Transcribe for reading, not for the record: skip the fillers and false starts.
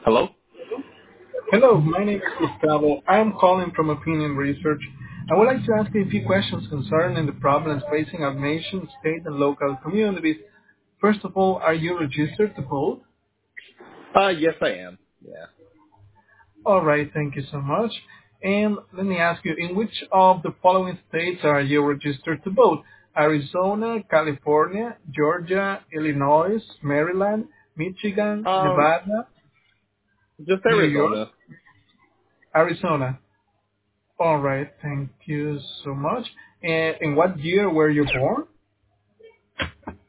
Hello? Hello, my name is Gustavo. I am calling from Opinion Research. I would like to ask you a few questions concerning the problems facing our nation, state, and local communities. First of all, are you registered to vote? Yes, I am. Yeah. All right, thank you so much. And let me ask you, in which of the following states are you registered to vote? Arizona, California, Georgia, Illinois, Maryland, Michigan, Um, Nevada, just New York, Arizona. Arizona. All right, thank you so much. And in what year were you born?